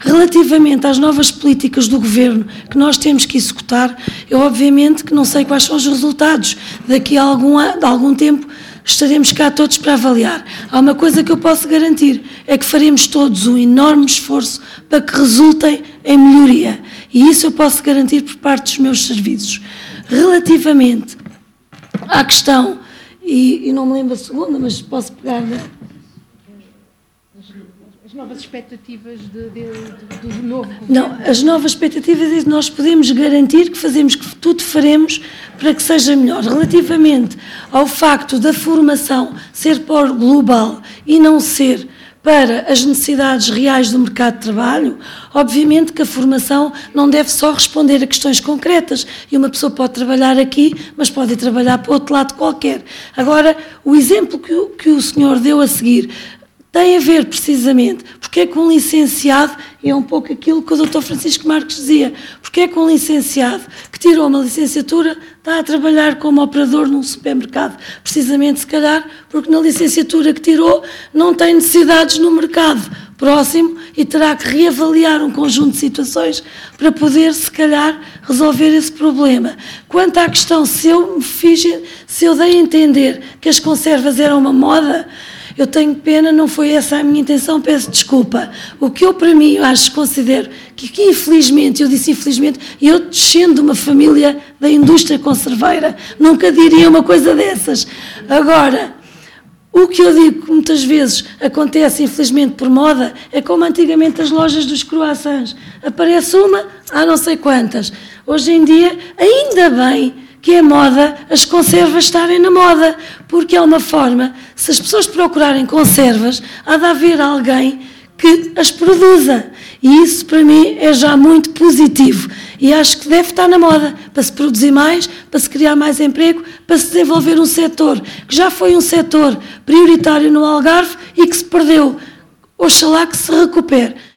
Relativamente às novas políticas do Governo que nós temos que executar, eu obviamente que não sei quais são os resultados. Daqui a algum tempo estaremos cá todos para avaliar. Há uma coisa que eu posso garantir, é que faremos todos um enorme esforço para que resultem em melhoria. E isso eu posso garantir por parte dos meus serviços. Relativamente à questão, e não me lembro a segunda, mas posso pegar... As novas expectativas do novo governo? Não, as novas expectativas é que nós podemos garantir que tudo faremos para que seja melhor. Relativamente ao facto da formação ser por global e não ser para as necessidades reais do mercado de trabalho, obviamente que a formação não deve só responder a questões concretas, e uma pessoa pode trabalhar aqui, mas pode ir trabalhar para outro lado qualquer. Agora, o exemplo que o senhor deu a seguir tem a ver precisamente porque é que um licenciado, é um pouco aquilo que o Dr. Francisco Marques dizia, porque é que um licenciado que tirou uma licenciatura está a trabalhar como operador num supermercado, precisamente se calhar porque na licenciatura que tirou não tem necessidades no mercado próximo e terá que reavaliar um conjunto de situações para poder se calhar resolver esse problema. Quanto à questão se eu dei a entender que as conservas eram uma moda, eu tenho pena, não foi essa a minha intenção, peço desculpa. O que eu, para mim, considero que infelizmente, eu disse infelizmente, eu descendo de uma família da indústria conserveira, nunca diria uma coisa dessas. Agora, o que eu digo que muitas vezes acontece, infelizmente, por moda, é como antigamente as lojas dos croissants. Aparece uma, há não sei quantas. Hoje em dia, ainda bem que é moda as conservas estarem na moda, porque é uma forma, se as pessoas procurarem conservas, há de haver alguém que as produza. E isso, para mim, é já muito positivo. E acho que deve estar na moda, para se produzir mais, para se criar mais emprego, para se desenvolver um setor, que já foi um setor prioritário no Algarve e que se perdeu. Oxalá que se recupere.